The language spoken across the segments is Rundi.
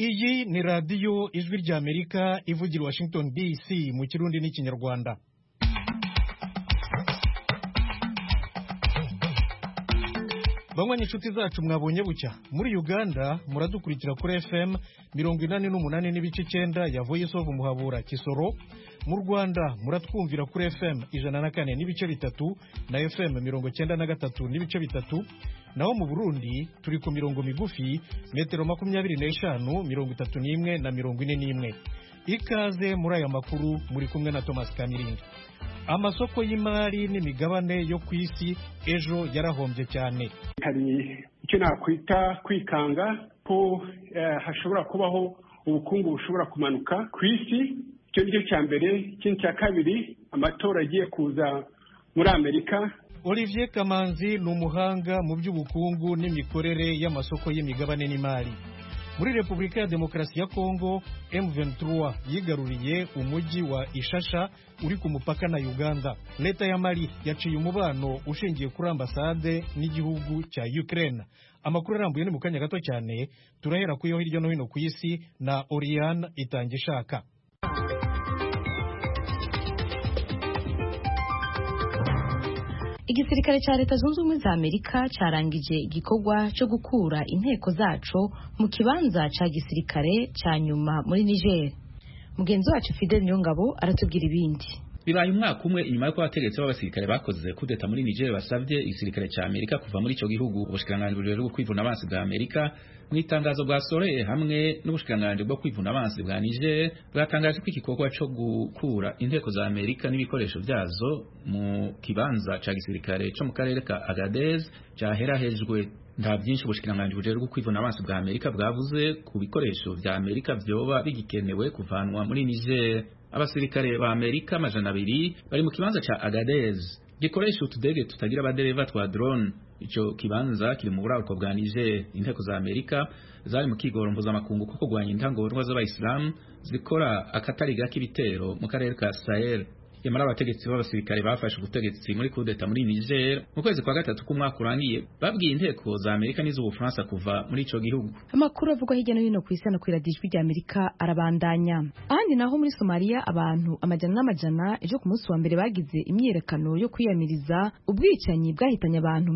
iyi ni radiyo ijwi ry'Amerika ivugira Washington DC mu kirundi n'ikinyarwanda. Bamwe inshuti zacu mwabonye bucya muri Uganda muradukurikira kuri FM 88 n'ibice 9 ya Voice of Muhabura Kisoro. Mu Rwanda muratwumvira kuri FM 104 n'ibice 3 na FM 93 n'ibice 3. Naho mu Burundi turi ku mirongo migufi metero 25, 31 na 41. Ikaze muri aya makuru muri kumwe na Thomas Kamiringi. Amasoko y'imari n'imigabane yo ku isi ejo yarahombye cyane. Hari icyo nakwita kwikanga ko hashobora kubaho ubukungu bushobora kumanuka ku isi. Icyo nicyo cya mbere. Ikindi cya kabiri, amatora agiye kuza muri Amerika. Olivier Kamanzi ni umuhanga mu by'ubukungu n'imikorere y'amasoko y'imigabane n'imari. Muri Repubulika ya Demokarasi ya Kongo, M23 yigaruriye umujyi wa Ishasha uri ku mupaka na Uganda. Leta ya Mali yaciye umubano ushingiye kuri ambasade n'igihugu cya Ukraine. Amakuru arambuye ni mu kanya gato cyane, turahera ku yo hirya no hino ku isi na Oriane Itangishaka. Igisirikare cha Leta Zunze Ubumwe za Amerika carangije igikorwa cyo gukura inteko zaco mu kibanza ca gisirikare ca nyuma muri Niger. Mugenzi wacu Fidel Nyongabo aratubwira ibindi. Bibaye umwaka umwe inyuma y'uko abategetsi b'abasirikare bakoze kudeta muri Niger basavye igisirikare ca Amerika kuva muri ico gihugu. Ubushikiranganji bwo kwivuna abansi bwa Amerika mu itangazo bwasoreye hamwe n'ubushikiranganji bwo kwivuna abansi bwa Niger bwatangaje ko igikorwa cyo gukura inteko za Amerika n'ibikoresho vyazo mu kibanza ca gisirikare cyo mu karere ka Agadez cyaherahejwe. Nta byinshi ubushikiranganji bwo kwivuna abansi bwa Amerika bwavuze ku bikoresho vya Amerika vyoba bigikenewe kuvanwa muri Niger. Abasirikare ba Amerika 200 bari mu kibanza ca Agadez gikoresha utudege tutagira abadereva twa drone. Ico kibanza kiri mu buraruko bwa Niger. Inteko za Amerika zari mu kigoro mpuzamakungu kuko gwanya intangorwa z'abayisilamu zikora akatari gake ibitero mu karere ka Sahel. Yamara abategetsi b'abasirikare bafashe ubutegetsi muri kudeta muri Niger mu kwezi kwa gatatu k'umwaka urangiye babwiye inteko za Amerika n'iz'Ubufaransa kuva muri ico gihugu. Amakuru avugwa hirya no hino ku isi no kwiradijwe rya Amerika arabandanya. Ahandi naho muri Somalia abantu amajana n'amajana ejo ku munsi wa mbere bagize imyerekano yo kwiyamiriza ubwicanyi bwahitanye abantu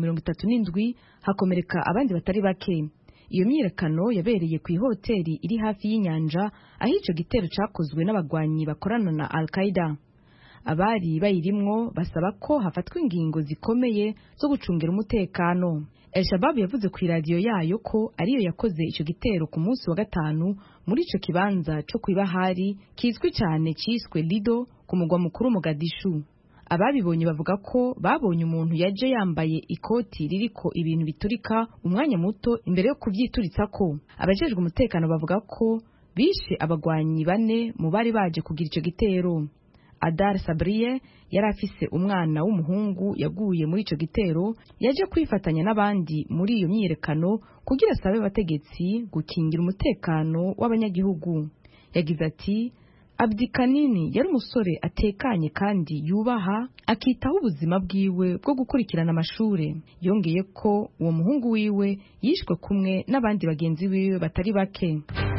37 hakomereka abandi batari bake. Iyo myerekano yabereye ku hoteli iri hafi y'inyanja aho ico gitero cakozwe n'abagwanyi bakorana na Al-Qaeda. Abari bayirimwo basaba ko hafatwa ingingo zikomeye zo gucungira umutekano. El-Shabaab yavuze ku radio yayo ko ariyo yakoze ico gitero ku munsi wa gatanu muri ico kibanza cyo kwibahari kizwi cyane cyiswe Lido ku mugwa mukuru Mogadishu. Ababibonye bavuga ko babonye umuntu yaje yambaye ikoti ririko ibintu biturika umwanya muto imbere yo kuvyituritsa ko. Abajejwe umutekano bavuga ko bishe abagwanyi 4 mu bari baje kugira ico gitero. Adar Sabriye yari afise umwana w'umuhungu yaguye muri ico gitero, yaje kwifatanya n'abandi muri iyo myiyerekano kugira asabe abategetsi gukingira umutekano w'abanyagihugu. Yagize ati, Abdi Kanini yari umusore atekanye kandi yubaha, akitaho ubuzima bwiwe bwo gukurikirana amashure. Yongeye ko uwo muhungu wiwe yishwe kumwe n'abandi bagenzi biwe batari bake.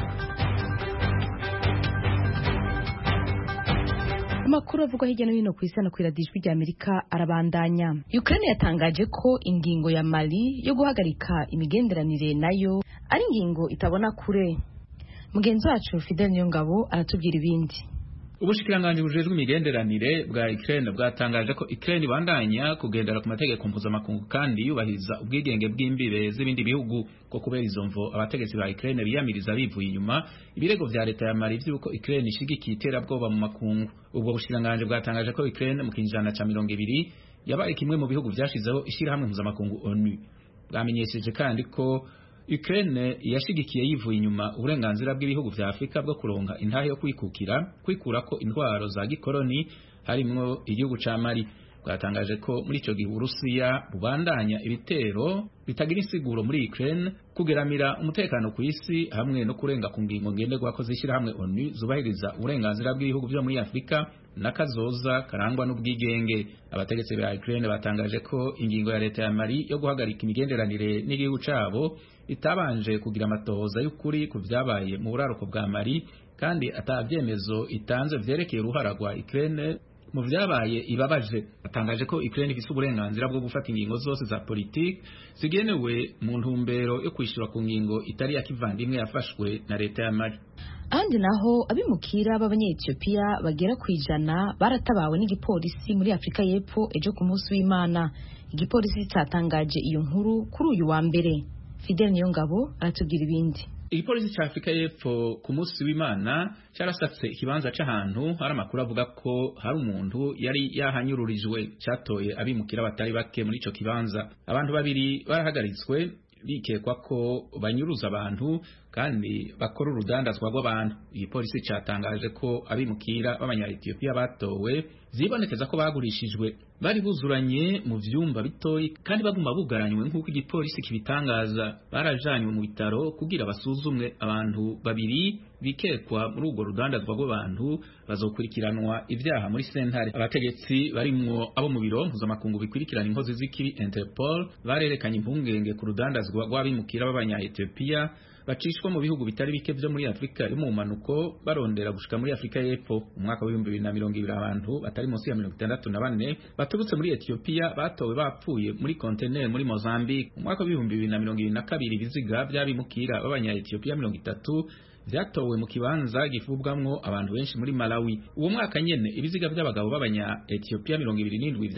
Amakuru avugwa hirya no hino ku isi no kwiradijwe rya Amerika arabandanya. Ukraine yatangaje ko ingingo ya Mali yo guhagarika imigenderanire nayo ari ingingo itabona kure. Mugenzi wacu Fidel Nyongabo aratubwira ibindi. Ubushikiranganji bujejwe imigenderanire bwa Ukraine bwatangaje ko Ukraine ibandanya kugendera ku mategeko mpuzamakungu kandi yubahiriza ubwigenge bw'imbibe z'ibindi bihugu. Ko kubera izo mvo abategetsi ba Ukraine biyamiriza bivuye inyuma ibirego vya leta ya Mali vy'uko Ukraine ishigikiye iterabwoba mu makungu. Ubwo bushikiranganji bwatangaje ko Ukraine mu kinjana ca 20 yabaye kimwe mu bihugu vyashizeho ishirahamwe mpuzamakungu ONU. Bwamenyesheje kandi ko Ukraine yashigikiye yivuye inyuma uburenganzira bw'ibihugu vya Afrika bwo kuronka intahe yo kwikura ko intwaro za gikoroni harimwo igihugu ca Mali. bwatangaje ko muri ico gihe Urusiya bubandanya ibitero bitagira insiguro muri Ukraine kugeramira umutekano ku isi hamwe no kurenga ku ngingo ngenderwako z'ishyirahamwe ONU zubahiriza uburenganzira bw'ibihugu byo muri Afurika n'akazoza karangwa n'ubwigenge. Abategetsi ba Ukraine batangaje ko ingingo ya leta ya Mali yo guhagarika imigenderanire n'igihugu cabo itabanje kugira amatohoza y'ukuri ku vyabaye mu buraruko bwa Mali kandi atavyemezo itanze vyerekeye uruhara rwa Ukraine mu vyabaye ibabaje. Batangaje ko Ukraine ifise uburenganzira bwo gufata ingingo zose za politiki zigenewe mu ntumbero yo kwishura ku ngingo itari ya kivandimwe yafashwe na leta ya Mali. Ahandi naho abimukira b'Abanya-Ethiopia bagera ku 100 baratabawe n'igipolisi muri Afrika y'Epfo ejo ku munsi w'Imana. Igipolisi cyatangaje iyo nkuru kuri uyu wa mbere. Fidel Niyongabo aratubwira ibindi. Igipolisi ca Afrika y'Epfo ku munsi w'Imana carasatse ikibanza c'ahantu hari amakuru avuga ko hari umuntu yari yahanyururijwe, catoye abimukira batari bake muri ico kibanza. Abantu babiri barahagaritswe bikekwa ko banyuruza abantu kandi bakora urudandazwa rw'abantu. Igipolisi catangaje ko abimukira b'Abanya-Ethiopia batowe zibonekeza ko bagurishijwe, bari buzuranye mu vyumba bitoyi kandi baguma bugaranywe nk'uko igipolisi kibitangaza. Barajanywe mu bitaro kugira basuzumwe. Abantu babiri bikekwa muri urwo rudandazwa rw'abantu bazokurikiranwa ivyaha muri sentare. Abategetsi barimwo abo mu biro mpuzamakungu bikurikirana inkozi z'ikibi Interpol barerekanye impungenge ku rudandazwa rw'abimukira b'Abanya-Ethiopia bacishwa mu bihugu bitari bike vyo muri Afrika yo mu manuko barondera gushika muri Afrika y'Epfo. Umwaka wa 2020 abantu batari munsi ya 64 baturutse muri Ethiopia batowe bapfuye muri container muri Mozambique. Umwaka wa 2022 ibiziga by'abimukira b'Abanya-Ethiopia 30 vyatowe mu kibanza gifubwamwo abantu benshi muri Malawi. Uwo mwaka nyene ibiziga by'abagabo b'Abanya-Ethiopia 27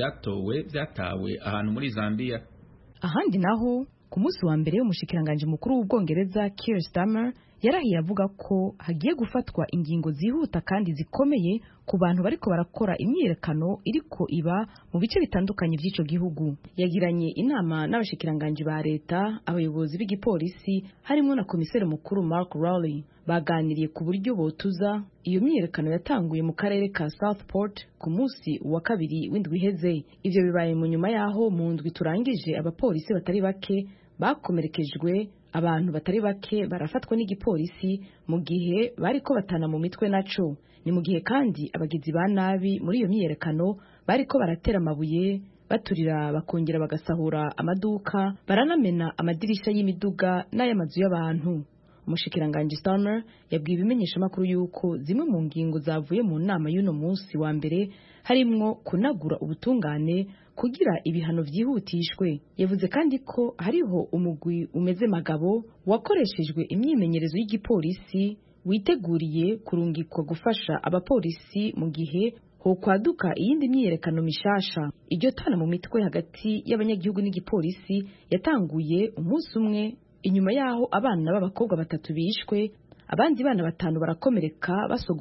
vyatawe ahantu muri Zambia. Ahandi naho ku munsi wa mbere umushikiranganje mukuru w'Ubwongereza Keir Starmer yarahiye avuga ko hagiye gufatwa ingingo zihuta kandi zikomeye ku bantu bariko barakora imyiyerekano iriko iba mu bice bitandukanye by'ico gihugu. Yagiranye inama n'abashikiranganje ba leta, abayobozi b'igipolisi harimo na komiseri mukuru Mark Rowley. Baganiriye ku buryo botuza iyo myiyerekano yatanguye mu karere ka Southport ku munsi wa kabiri w'indwi iheze. Ivyo bibaye mu nyuma yaho mu ndwi turangije abapolisi batari bake bakomerekejwe, abantu batari bake barafatwa n'igipolisi mu gihe bariko batana mu mitwe naco. Ni mu gihe kandi abagizi ba nabi muri iyo myiyerekano bariko baratera amabuye, baturira bakongera bagasahura amaduka, baranamena amadirisha y'imiduga n'ay'amazu y'abantu. Umushikiranganje Starmer yabwiye ibimenyesha makuru yuko zimwe mu ngingo zavuye mu nama y'uno munsi wa mbere harimwo kunagura ubutungane kugira ibihano vyihutishwe. Yavuze kandi ko hariho umugwi umeze magabo wakoreshejwe imyimenyerezo y'igipolisi witeguriye kurungikwa gufasha abapolisi mu gihe ho kwaduka iyindi myiyerekano mishasha. Iryo tana mu mitwe hagati y'abanyagihugu n'igipolisi yatanguye umunsi umwe inyuma yaho abana b'abakobwa 3 bishwe, abandi bana 5 barakomereka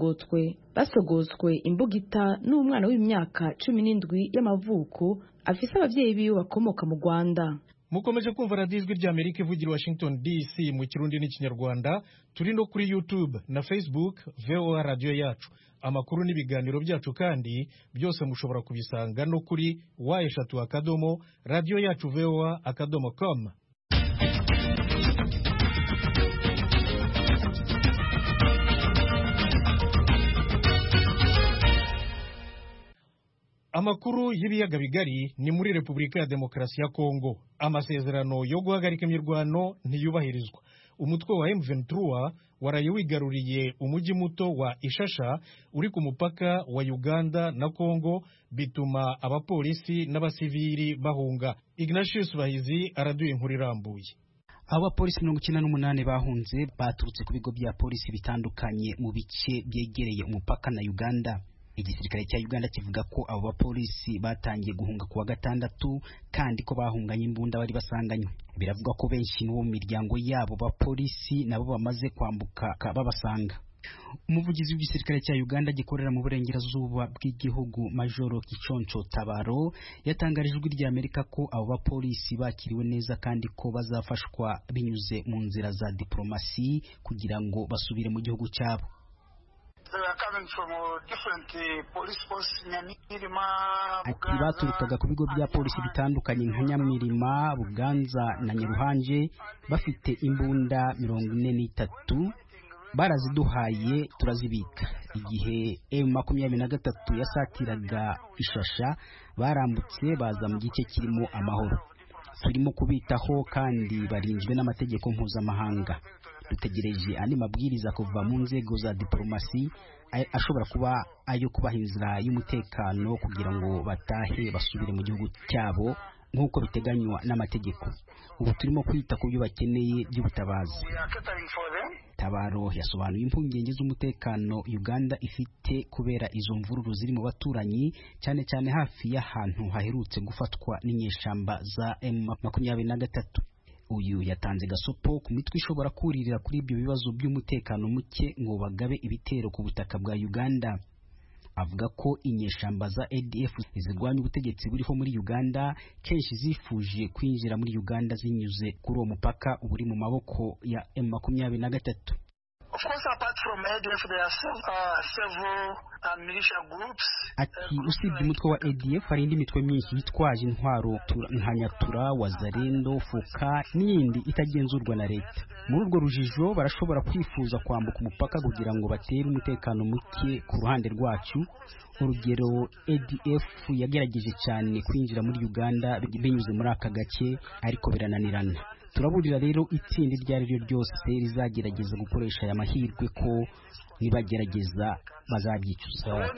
basogozwe imbugita n'umwana w'imyaka 17 y'amavuko afise abavyeyi biwe bakomoka mu Rwanda. Mukomeje kumva Radio Ijwi ry'Amerika ivugira Washington DC mu Kirundi n'Ikinyarwanda. Turi no kuri YouTube na Facebook VOA Radio yacu. Amakuru n'ibiganiro byacu kandi byose mushobora kubisanga no kuri wa@radioyacu.voa.com. Amakuru y'ibiyaga bigari ni muri Repubulika ya Demokarasi ya Kongo. Amasezerano yo guhagarika imirwano ntiyubahirizwa. Umutwe wa M23 waraye wigaruriye umujyi muto wa Ishasha uri ku mupaka wa Uganda na Kongo, bituma abapolisi n'abasivili bahunga. Ignatius Bahizi araduye inkuru irambuye. Abapolisi 98 bahunze baturutse ku bigo bya polisi bitandukanye mu bice byegereye umupaka na Uganda. Igisirikare cya Uganda kivuga ko abo bapolisi batangiye guhunga kuwa gatandatu kandi ko bahunganye imbunda bari basanganywe. Biravuga ko benshi n'uwo mu miryango yabo bapolisi nabo bamaze kwambuka babasanga. Umuvugizi w'igisirikare cya Uganda gikorera mu burengerazuba bw'igihugu Majoro Kichoncho Tabaro yatangarije Ijwi ry'Amerika ko abo bapolisi bakiriwe neza kandi ko bazafashwa binyuze mu nzira za diplomasi kugira ngo basubire mu gihugu cyabo. Ati baturukaga ku bigo bya polisi bitandukanye nka Nyamirima, Buganza na Nyaruhanje bafite imbunda 43 baraziduhaye turazibika. Igihe M23 yasatiraga Ishasha barambutse baza mu gice kirimo amahoro. Turimo kubitaho kandi barinzwe n'amategeko mpuzamahanga. Dutegereje andi mabwiriza kuva mu nzego za diplomasi ashobora kuba ayo kubaha inzira y'umutekano kugira ngo batahe basubire mu gihugu cyabo nk'uko biteganywa n'amategeko. Ubu turimo kwita ku byo bakeneye by'ubutabazi. Tabaro yasobanuye impungenge z'umutekano Uganda ifite kubera izo mvururu ziri mu baturanyi, cyane cyane hafi y'ahantu haherutse gufatwa n'inyeshamba za M23. Uyu yatanze gasopo ku mitwe ishobora kuririra kuri ibyo bibazo by'umutekano muke ngo bagabe ibitero ku butaka bwa Uganda. Avuga ko inyeshamba za ADF zirwanya ubutegetsi buriho muri Uganda kenshi zifuje kwinjira muri Uganda zinyuze kuri uwo mupaka uburi mu maboko ya M23. Of course, apart from ADF, there are several militia groups. Ati usibye umutwe wa ADF hari indi mitwe myinshi yitwaje intwaro nka Nyatura, Wazalendo, Fuka n'iyindi itagenzurwa na leta. Muri urwo rujijo barashobora kwifuza kwambuka umupaka kugira ngo batere umutekano muke ku ruhande rwacu. Urugero, ADF yagerageje cyane kwinjira muri Uganda binyuze muri aka gace ariko birananirana. Turaburira rero itsinda iryo ari ryo ryose rizagerageza gukoresha aya mahirwe ko nibagerageza bazabyicuza.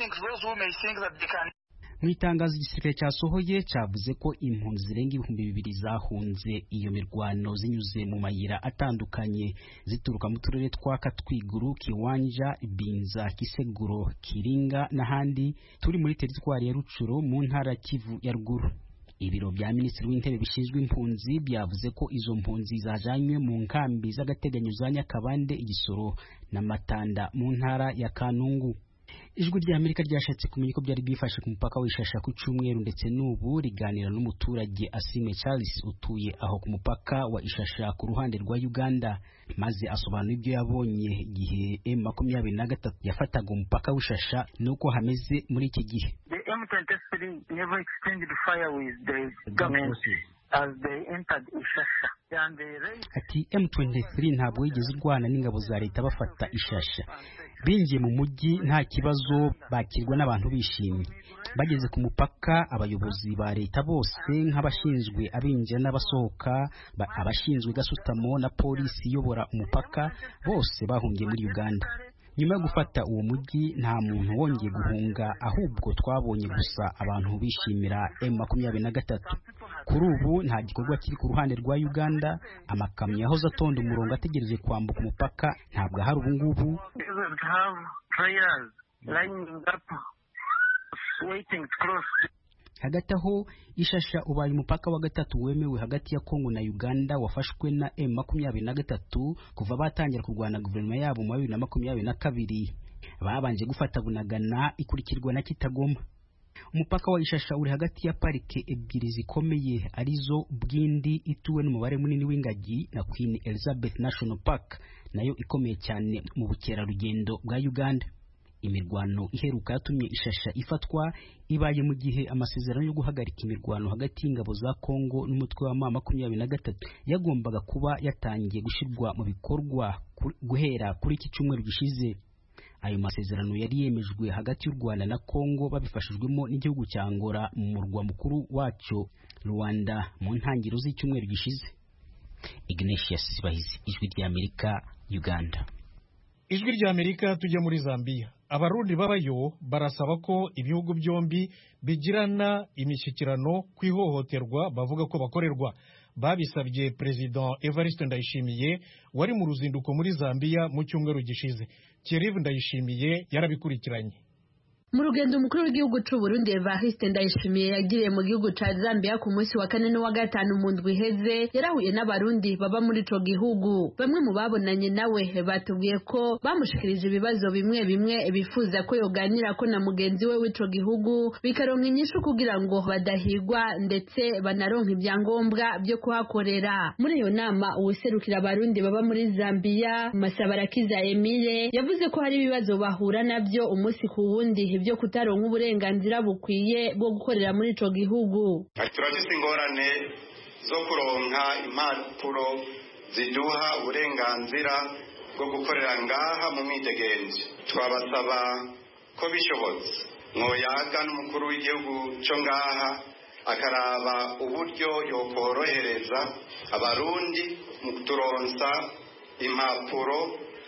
Mu itangazo igisirikare cyasohoye cyavuze ko impunzi zirenga 2,000 zahunze iyo mirwano zinyuze mu mayira atandukanye zituruka mu turere twa Katwiguru, Kiwanja, Binza, Kiseguro, Kiringa n'ahandi turi muri teritwari ya Rucuro mu ntara Kivu ya Ruguru. Ibiro bya Minisitiri w'Intebe bishinzwe impunzi byavuze ko izo mpunzi zajanywe mu nkambi z'agateganyo za Nyakabande, Igisoro na Matanda mu ntara ya Kanungu. Ijwi rya Amerika ryashatse kumenya ko byari bifashe ku mupaka w'Ishasha ku cyumweru ndetse n'ubu riganira n'umuturage Asime Charles utuye aho ku mupaka wa Ishasha ku ruhande rwa Uganda, maze asobanura ibyo yabonye igihe M23 yafataga umupaka w'Ishasha nuko hameze muri iki gihe. M23 never exchanged fire with the government as they entered Ishasha. Ati M23 ntabwo yigeze urwana n'ingabo za leta bafata Ishasha. Binjiye mu mujyi nta kibazo, bakirwa n'abantu bishimye. Bageze ku mupaka abayobozi ba leta bose nk'abashinzwe abinjira n'abasohoka, abashinzwe gasutamo na polisi iyobora umupaka bose bahungiye muri Uganda. Nyuma yo gufata uwo mujyi nta muntu wongeye guhunga, ahubwo twabonye gusa abantu bishimira M23. Kuri ubu nta gikorwa kiri ku ruhande rwa Uganda, amakamyo yahoze atonda umurongo ategereje kwambuka umupaka ntabwo ahari ubu ngubu. Hagati aho Ishasha ubaye umupaka wa gatatu wemewe hagati ya Kongo na Uganda wafashwe na M23 kuva batangira kurwana guverinoma yabo mu 2022. Babanje gufata Bunagana ikurikirwa na Kitagoma. Umupaka wa Ishasha uri hagati ya parike ebyiri zikomeye arizo Bwindi ituwe n'umubare munini w'ingagi na Queen Elizabeth National Park nayo ikomeye cyane mu bukerarugendo bwa Uganda. Imirwano iheruka yatumye Ishasha ifatwa ibaye mu gihe amasezerano yo guhagarika imirwano hagati y'ingabo za Kongo n'umutwe wa M23 yagombaga kuba yatangiye gushirwa mu bikorwa guhera kuri iki cyumweru gishize. Ayo masezerano yari yemejwe hagati y'u Rwanda na Kongo babifashijwemo n'igihugu cya Angola mu murwa mukuru wacyo Rwanda mu ntangiriro z'icyumweru gishize. Ignatius Bahizi, Ijwi rya Amerika, Uganda. Ijwi rya Amerika tujya muri Zambia. Abarundi babayo barasaba ko ibihugu byombi bigirana imishyikirano ku ihohoterwa bavuga ko bakorerwa. Babisabye President Evariste Ndayishimiye wari mu ruzinduko muri Zambia mu cyumweru gishize. Thierry Ndayishimiye yarabikurikiranye. Mu rugendo umukuru w'igihugu c'u Burundi Evariste Ndayishimiye yagiriye mu gihugu ca Zambia ku munsi wa kane no wa gatanu mu ndwi iheze yarahuye n'abarundi baba muri ico gihugu. Bamwe mu babonanye nawe batubwiye ko bamushikirije ibibazo bimwe bimwe bifuza ko yoganira ko na mugenzi we w'ico gihugu bikaronka inyishu kugira ngo badahigwa ndetse banaronka ibyangombwa byo kuhakorera. Muri iyo nama uwuserukira abarundi baba muri Zambia Masabarakiza Emile yavuze ko hari ibibazo bahura nabyo umunsi ku wundi byo kutaronka uburenganzira bukwiye bwo gukorera muri ico gihugu. Turafise ingorane zo kuronka impapuro ziduha uburenganzira bwo gukorera ngaha mu mwidegenzo. Twabasaba ko bishobotse mwoyaga n'umukuru w'igihugu cyo ngaha akaraba uburyo yokorohereza abarundi mu kuturonsa impapuro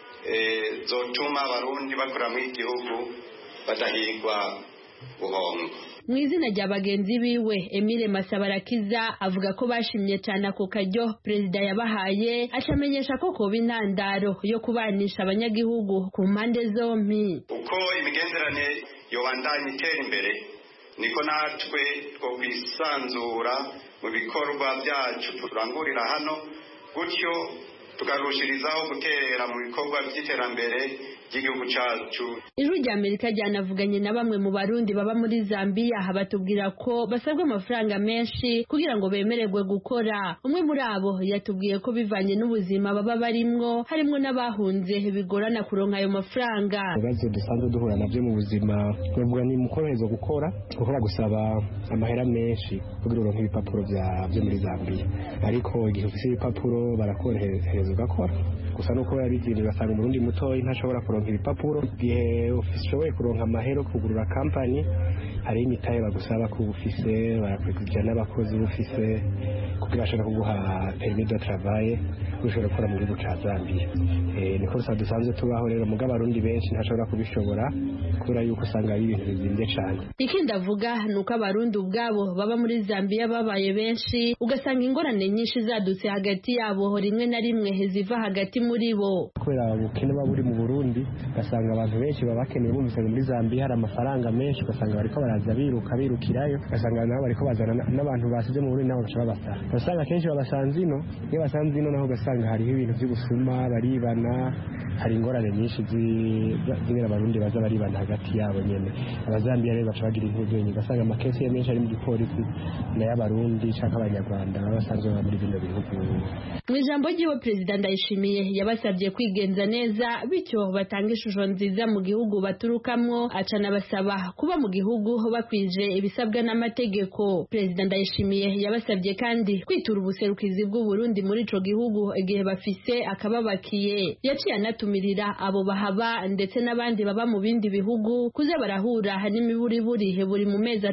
zotuma abarundi bakora mu igihugu badahigwa buhongo. Mu izina rya bagenzi biwe Emile Masabarakiza avuga ko bashimye cyane ako karyo perezida yabahaye, ashamenyesha ko koba intandaro yo kubanisha abanyagihugu ku mpande zompi. Uko imigenderanire yobandanya itera imbere niko natwe two kwisanzura mu bikorwa byacu turangurira hano, gutyo tukarushirizaho guterera mu bikorwa by'iterambere ry'igihugu cyacu. Ijwi rya Amerika ryanavuganye na bamwe mu barundi baba muri Zambia batubwira ko basabwa amafaranga menshi kugira ngo bemererwe gukora. Umwe muri abo yatubwiye ko bivanye n'ubuzima baba barimwo, harimwo n'abahunze bigorana kuronka ayo mafaranga. Ibibazo dusanzwe duhura nabyo mu buzima bavuga ni mukorohereza gukora gusaba amahera menshi kugira uronke ibipapuro byo muri Zambia, ariko igihe ufite ibipapuro barakorohereza ugakora. Gusa nuko yabigira ugasanga umurundi mutoyi ntashobora kuronka ibipapuro. Igihe ushoboye kuronka amahera kugurura company, hari imitahe bagusaba ko ufise, barakurikirana n'abakozi ufise kugira bashaka kuguha permis de travail ushobora gukora mu gihugu ca Zambia. Niko dusanzwe tubaho rero, mugabo abarundi benshi ntashobora kubishobora kubera yuko usanga ari ibintu bizimbye cyane. Ikindi avuga nuko abarundi ubwabo baba muri Zambia babaye benshi, ugasanga ingorane nyinshi zadutse hagati yabo, rimwe na rimwe ziva hagati muri bo. Kubera ubukene baba buri mu Burundi, ugasanga abantu benshi baba bakeneye bumvise muri Zambia hari amafaranga menshi, ugasanga bariko baraza birukirayo, ugasanga nabo bariko bazana n'abantu basize mu Burundi nabo baca babasara. Ugasanga kenshi babasanze ino, iyo basanze ino naho ugasanga hariho ibintu by'ubusuma, baribana, hari ingorane nyinshi z'ingene abarundi baza baribana hagati yabo nyene. Abazambiya rero baca bagira intege nke, ugasanga amakesi menshi ari mu gipolisi n'ay'abarundi canke abanyarwanda baba basanzwe baba muri bino bihugu. Mu ijambo ry'iwe Perezida Ndayishimiye yabasabye kwigenza neza, bityo batanga ishusho nziza mu gihugu baturukamwo, acana basaba kuba mu gihugu bakwije ibisabwa n'amategeko. Perezida Ndayishimiye yabasabye kandi kwitura ubuserukizi bw'u Burundi muri ico gihugu igihe bafise akababakiye. Yaciye anatumirira abo bahaba ndetse n'abandi baba mu bindi bihugu kuza barahura n'imiburiburi buri mu mezi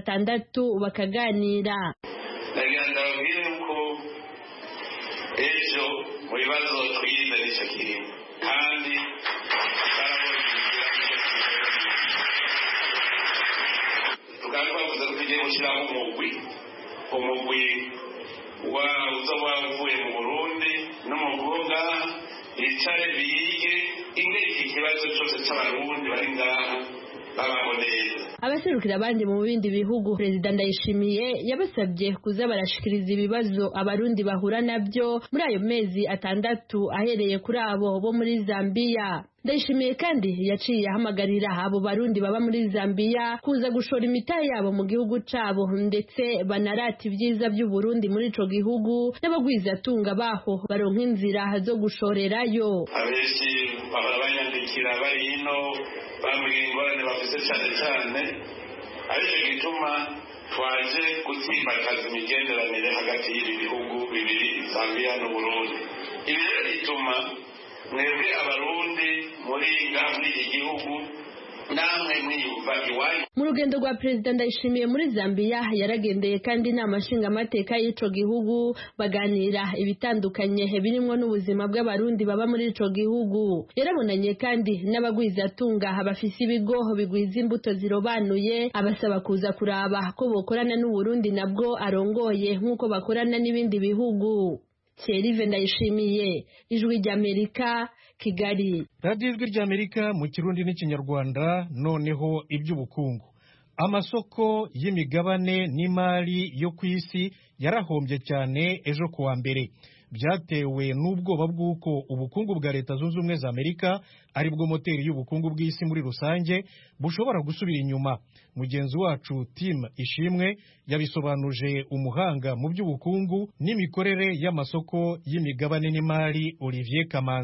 6 bakaganira. Ndababwira ko ejo mu bibazo twize n'icyo kirimo kandi tukavuze ko tugiye gushyiraho umugwi uzoba uvuye mu Burundi n'umukobwa bicare bige ingene iki kibazo cyose cy'abarundi bari ngaha babaho neza. Abaserukira abandi mu bindi bihugu Perezida Ndayishimiye yabasabye kuza barashikiriza ibibazo abarundi bahura nabyo muri ayo mezi 6 ahereye kuri abo bo muri Zambia. Ndayishimiye kandi yaciye ahamagarira abo barundi baba muri Zambia kuza gushora imitahe yabo mu gihugu cabo ndetse banarata ibyiza by'u Burundi muri ico gihugu, n'abagwizatunga baho baronka inzira zo gushorerayo. Abenshi bahora banyandikira bari hino bambwira ingorane bafise cyane aricyo gituma twaje gutsimbataza imigenderanire hagati y'ibi bihugu bibiri, Zambia n'Uburundi. Ibi rero bituma mwebwe abarundi muri iki gihugu namwe mwiyumva iwanyu. Mu rugendo rwa Perezida Ndayishimiye muri Zambia yaragendeye kandi inama nshingamateka y'ico gihugu baganira ibitandukanye birimwo n'ubuzima bw'abarundi baba muri ico gihugu. Yarabonanye kandi n'abagwizatunga bafise ibigo bigwiza imbuto zirobanuye, abasaba kuza kuraba ko bokorana n'u Burundi nabwo arongoye nk'uko bakorana n'ibindi bihugu. Thierry Ndayishimiye, Ijwi ry'Amerika, Kigali. Radio Ijwi ry'Amerika mu Kirundi n'Ikinyarwanda. Noneho iby'ubukungu. amasoko y'imigabane n'imari yo ku isi yarahombye cyane ejo kuwa mbere, byatewe n'ubwoba bw'uko ubukungu bwa Leta Zunze Ubumwe za Amerika ari bwo moteri y'ubukungu bw'isi muri rusange bushobora gusubira inyuma. Mugenzi wacu Tim Ishimwe yabisobanuje umuhanga mu by'ubukungu n'imikorere y'amasoko y'imigabane n'imari Olivier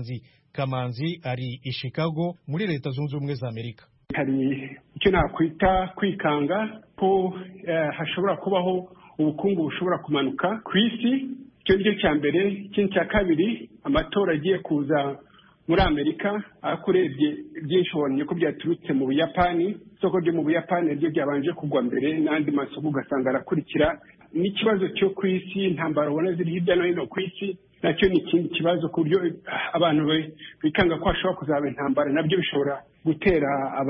Kamanzi ari i Chicago muri Leta Zunze Ubumwe za Amerika. Hari icyo nakwita kwikanga ko hashobora kubaho ubukungu bushobora kumanuka ku isi. Icyo nicyo cya mbere. Ikindi cya kabiri, amatora agiye kuza muri Amerika, akurebye byinshi ubonye ko byaturutse mu Buyapani. Isoko ryo mu Buyapani ryo ryabanje kugwa mbere, n'andi masoko ugasanga arakurikira. N'ikibazo cyo ku isi, intambara ubona ziri hirya no hino ku isi, nacyo ni ikindi kibazo, ku buryo abantu bikanga ko hashobora kuzaba intambara. Nabyo bishobora gutera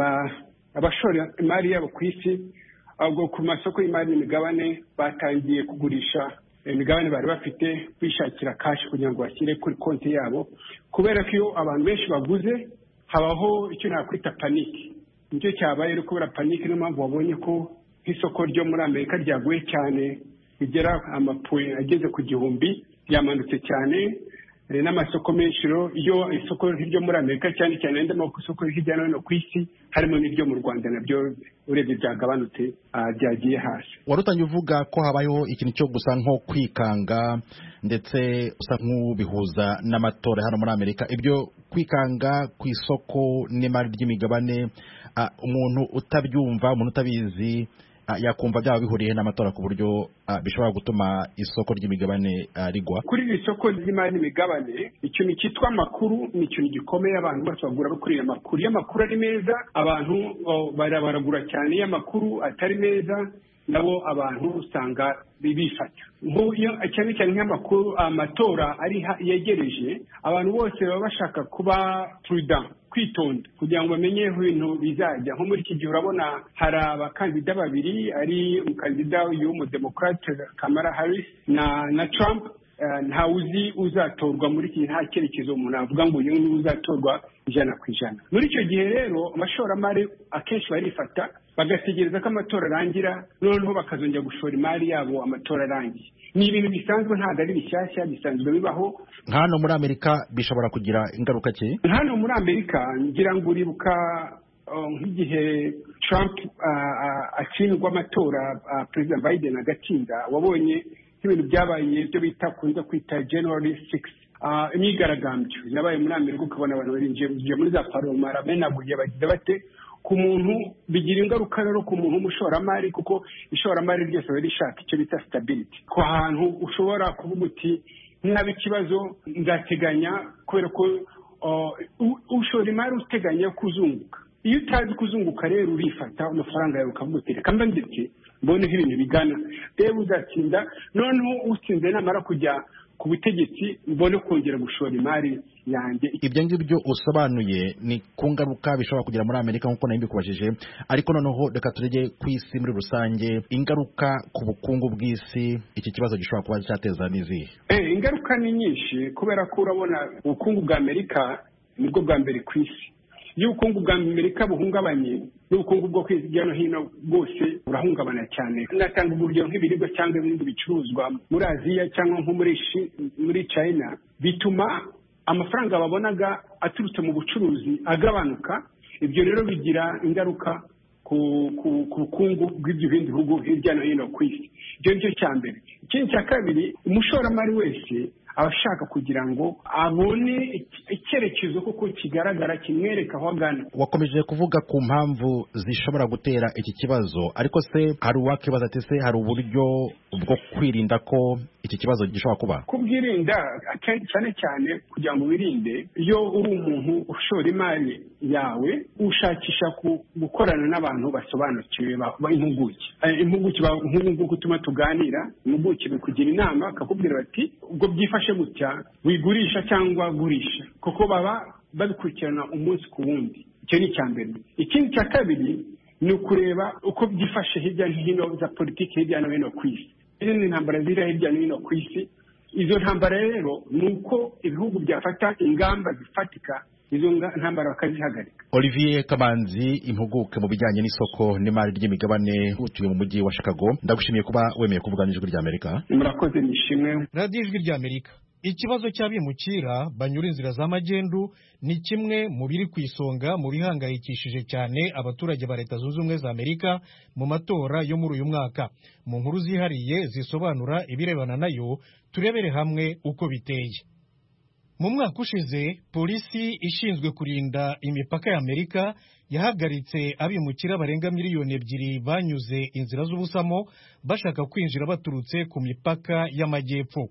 abashora imari yabo ku isi. Ahubwo ku masoko y'imari n'imigabane batangiye kugurisha imigabane bari bafite, bishakira kashi kugira ngo bashyire kuri konti yabo, kubera ko iyo abantu benshi baguze habaho icyo nakwita paniki. Nicyo cyabaye rero, kubera paniki niyo mpamvu wabonye ko nk'isoko ryo muri Amerika ryaguye cyane, rigera amapuwe ageze ku 1000, ryamanutse cyane. N'amasoko menshi rero, iyo isoko ryo muri Amerika cyane cyane andi masoko hirya no hino ku isi, harimo n'iryo mu Rwanda, nabyo urebye byagabanutse, byagiye hasi. Warutangiye uvuga ko habayeho ikintu cyo gusa nko kwikanga, ndetse usa nk'ubihuza n'amatora hano muri Amerika. Ibyo kwikanga ku isoko n'imari ry'imigabane, umuntu utabyumva, umuntu utabizi, yakumva byaba bihuriye n'amatora ku buryo bishobora gutuma isoko ry'imigabane rigwa. Kuri iri soko ry'imari n'imigabane, ikintu cyitwa amakuru ni ikintu gikomeye. Abantu bose bagura bakuriye amakuru. Iyo amakuru ari meza, abantu baragura cyane. Iyo amakuru atari meza, nabo abantu usanga bifata. Cyane cyane nk'amakuru amatora ari yegereje, abantu bose baba bashaka kuba prudent, kwitonda, kugira ngo bamenye ibintu bizajya. Nko muri iki gihe urabona hari abakandida babiri, ari umukandida w'umudemokrate Kamala Harris na Trump. Nta uzi uzatorwa muri iki, nta cyerekezo umuntu avuga ngo uyu ni uzatorwa 100%. Muri icyo gihe rero amashoramari akenshi barifata, bagategereza ko amatora arangira, noneho bakazongera gushora imari yabo amatora arangiye. Ni ibintu bisanzwe, ntabwo ari bishyashya, bisanzwe bibaho. Hano muri Amerika bishobora kugira ingaruka ki? Hano muri Amerika ngira ngo uribuka nk'igihe Trump atsindwa amatora, President Biden agatsinda, wabonye ibintu byabaye byo bita kunze kwita January 6, imyigaragambyo yabaye muri Amerika, ukabona abantu barinjiye muri za paroma, bamenaguye bagize bate ku muntu. Bigira ingaruka rero ku muntu w'umushoramari, kuko ishoramari ryose bari rishaka icyo bita stability, ku hantu ushobora kuvuga uti naba ikibazo ndateganya, kubera ko ushora imari uteganya kuzunguka. Iyo utazi kuzunguka rero urifata amafaranga yawe ukavuga uti reka mba ndetse mbone ibintu bigana, rero uzatsinda. Noneho utsinze namara kujya ku butegetsi, mbone kongera gushora imari yanjye. Ibyo ngibyo usobanuye ni ku ngaruka bishobora kugira muri Amerika nk'uko nayo mbikubajije, ariko noneho reka turege ku isi muri rusange, ingaruka ku bukungu bw'isi iki kibazo gishobora kuba cyateza n'izihe? Ingaruka ni nyinshi, kubera ko urabona ubukungu bwa Amerika nibwo bwa mbere ku isi. Iyo ubukungu bwa Amerika buhungabanye, n'ubukungu bwo hirya no hino bwose burahungabana cyane. Natanga uburyo nk'ibiribwa cyangwa ibindi bicuruzwa muri Aziya cyangwa nko muri China, bituma amafaranga babonaga aturutse mu bucuruzi agabanuka. Ibyo rero bigira ingaruka ku bukungu bw'ibyo bindi bihugu hirya no hino ku isi. Ibyo nicyo cya mbere. Ikindi cya kabiri, umushoramari wese abashaka kugira ngo abone icyerekezo kuko kigaragara kimwereka aho agana. Wakomeje kuvuga ku mpamvu zishobora gutera iki kibazo, ariko se hari uwakibaza ati se hari uburyo bwo kwirinda ko iki kibazo gishobora kuba? Kubwirinda cyane cyane kugira ngo wirinde, iyo uri umuntu ushora imari yawe ushakisha gukorana n'abantu basobanukiwe impuguke nk'ubu gutuma tuganira, impuguke bikugira inama akakubwira bati ubwo byifashe gutya wigurisha cyangwa gurisha, kuko baba babikurikirana umunsi ku wundi. Icyo ni icya mbere. Ikindi cya kabiri ni ukureba uko byifashe hirya no hino za politiki hirya no hino ku isi. Izi ni intambara ziri hirya no hino ku isi. Izo ntambara rero ni uko ibihugu byafata ingamba zifatika izo ntambara bakazihagarika. Olivier Kamanzi, impuguke mu bijyanye n'isoko n'imari ry'imigabane, utuye mu mujyi wa Chicago, ndagushimiye kuba wemeye kuvugana n'Ijwi ry'Amerika. Murakoze, nishimwe. Radio Ijwi ry'Amerika. Ikibazo cy'abimukira banyura inzira z'amagendu ni kimwe mu biri ku isonga mu bihangayikishije cyane abaturage ba Leta Zunze Ubumwe za Amerika mu matora yo muri uyu mwaka. Mu nkuru zihariye zisobanura ibirebana nayo, turebere hamwe uko biteye. Mu mwaka ushize, polisi ishinzwe kurinda imipaka ya Amerika yahagaritse abimukira barenga 2 miliyoni banyuze inzira z'ubusamo bashaka kwinjira baturutse ku mipaka y'amajyepfo.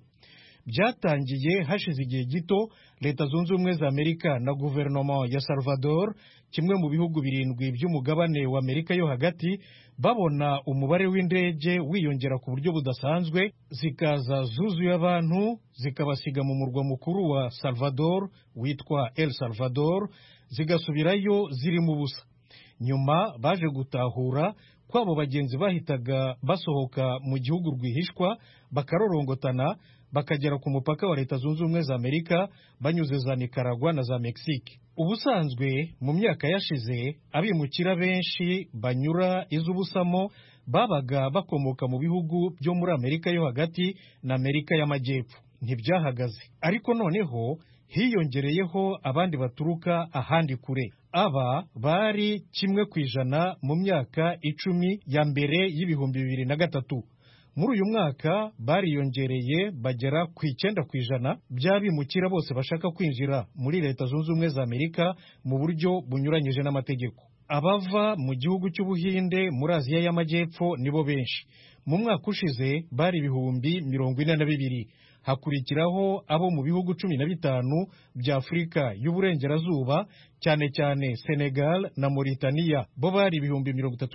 Byatangiye hashize igihe gito Leta Zunze Ubumwe za Amerika na guverinoma ya Salvador, kimwe mu bihugu 7 by'umugabane wa Amerika yo hagati, babona umubare w'indege wiyongera ku buryo budasanzwe, zikaza zuzuye abantu zikabasiga mu murwa mukuru wa Salvador witwa El Salvador, zigasubirayo ziri mu busa. Nyuma baje gutahura kwabo bagenzi bahitaga basohoka mu gihugu rwihishwa bakarorongotana bakagera ku mupaka wa Leta Zunze Ubumwe za Amerika banyuze za Nicaragua na za Mexique. Ubusanzwe mu myaka yashize abimukira benshi banyura iz'ubusamo babaga bakomoka mu bihugu byo muri Amerika yo hagati na Amerika y'amajyepfo. Ntibyahagaze, ariko noneho hiyongereyeho abandi baturuka ahandi kure. Aba bari 1% mu myaka 10 ya mbere y'ibihumbi 2003. Muri uyu mwaka bariyongereye bagera ku 9% by'abimukira bose bashaka kwinjira muri Leta Zunze Ubumwe za Amerika mu buryo bunyuranyije n'amategeko. Abava mu gihugu cy'Ubuhinde muri Aziya y'Amajyepfo nibo benshi. Mu mwaka ushize bari ibihumbi 42. Hakurikiraho abo mu bihugu 15 bya Afurika y'Uburengerazuba, cyane cyane Senegal na Mauritania, bo bari ibihumbi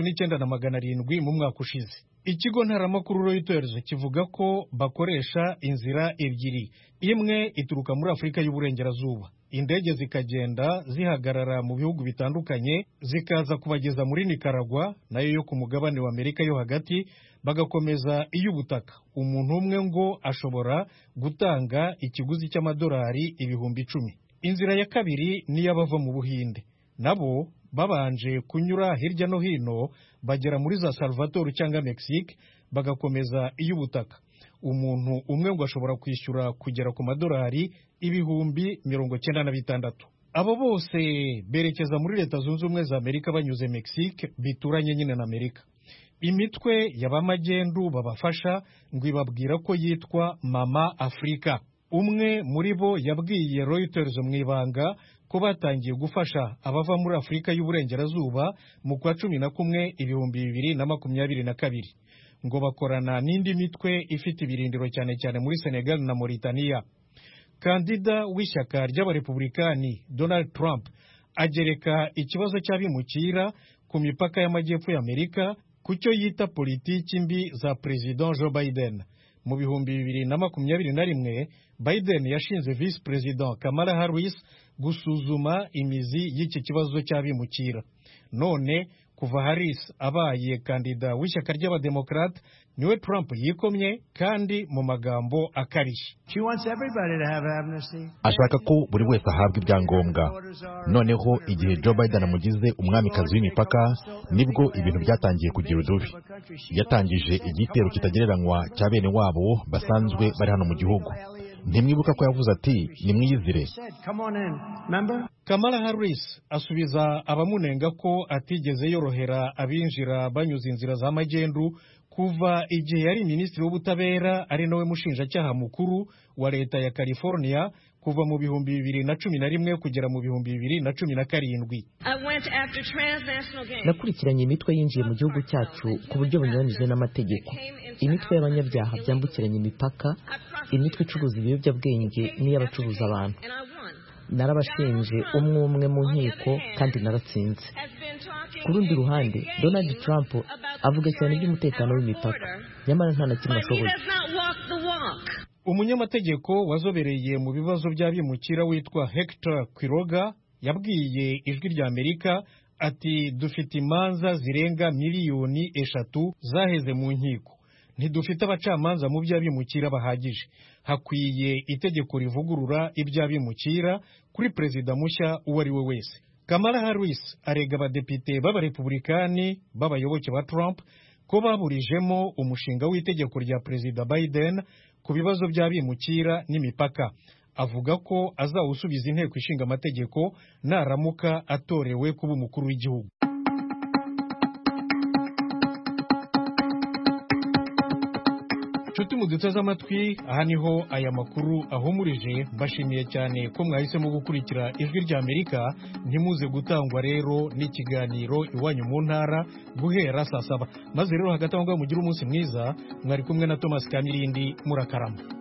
39,700 mu mwaka ushize. Ikigo ntaramakuru Reuters kivuga ko bakoresha inzira ebyiri. Imwe ituruka muri Afurika y'Uburengerazuba, indege zikagenda zihagarara mu bihugu bitandukanye zikaza kubageza muri Nicaragua, nayo yo ku mugabane wa Amerika yo hagati, bagakomeza iy'ubutaka. Umuntu umwe ngo ashobora gutanga ikiguzi cy'amadolari ibihumbi 10. Inzira ya kabiri ni y'abava mu Buhinde, nabo babanje kunyura hirya no hino bagera muri za Salvador cyangwa Mexique bagakomeza iy'ubutaka. Umuntu umwe ngo ashobora kwishyura kugera ku madolari ibihumbi 96. Abo bose berekeza muri Leta Zunze Ubumwe za Amerika banyuze Mexique, bituranye nyine na Amerika. Imitwe y'abamagendu babafasha ngo ibabwira ko yitwa Mama Africa. Umwe muri bo yabwiye Reuters mu ibanga ko batangiye gufasha abava muri Afurika y'Uburengerazuba mu kwa 11 ibihumbi 2022. Ngo bakorana n'indi mitwe ifite ibirindiro cyane cyane muri Senegal na Mauritania. Kandida w'ishyaka ry'abarepublikani Donald Trump agereka ikibazo cy'abimukira ku mipaka y'amajyepfo y'Amerika kucyo yita politiki mbi za President Joe Biden. Mu bihumbi 2021 Biden yashinze Vice President Kamala Harris gusuzuma imizi y'iki kibazo cy'abimukira. None kuva Harris abaye kandida w'ishyaka ry'abademokrate, niwe Trump yikomye kandi mu magambo akarishye. Ashaka ko buri wese ahabwa ibyangombwa. Noneho igihe Joe Biden amugize umwamikazi w'imipaka, nibwo ibintu byatangiye kugira udubi. Yatangije igitero kitagereranywa cya bene wabo basanzwe bari hano mu gihugu. Ntimwibuka ko yavuze ati nimwiyizire. Kamala Harris asubiza abamunenga ko atigeze yorohera abinjira banyuze inzira z'amagendu kuva igihe yari minisitiri w'ubutabera, ari nawe mushinjacyaha mukuru wa leta ya California kuva mu bihumbi 2011 kugera mu bihumbi 2017. Nakurikiranye imitwe yinjiye mu gihugu cyacu ku buryo bunyuranyije n'amategeko. Imitwe y'abanyabyaha byambukiranya imipaka, imitwe icuruza ibiyobyabwenge n'iy'abacuruza abantu. Narabashinje umwe mu nkiko kandi naratsinze. Ku rundi ruhande, Donald Trump avuga cyane iby'umutekano w'imipaka, nyamara nta na kimwe ashoboye. Umunyamategeko wazobereye mu bibazo by'abimukira witwa Hector Quiroga yabwiye Ijwi ry'Amerika ati dufite imanza zirenga 3 miliyoni zaheze mu nkiko. ntidufite abacamanza mu by'abimukira bahagije. Hakwiye itegeko rivugurura iby'abimukira kuri perezida mushya uwo ari we wese. Kamala Harris arega abadepite b'abarepublikani b'abayoboke ba Trump ko baburijemo umushinga w'itegeko rya perezida Biden ku bibazo by'abimukira n'imipaka. Avuga ko azawusubiza inteko ishinga amategeko naramuka atorewe kuba umukuru w'igihugu. Nshuti muduteze amatwi, aha niho aya makuru ahumurije. Mbashimiye cyane ko mwahisemo gukurikira ijwi ry'Amerika. Ntimuze gutangwa rero n'ikiganiro iwanyu mu ntara guhera saa 7. Maze rero hagati aho ngaho mugire umunsi mwiza. Mwari kumwe na Thomas Kamirindi, murakarama.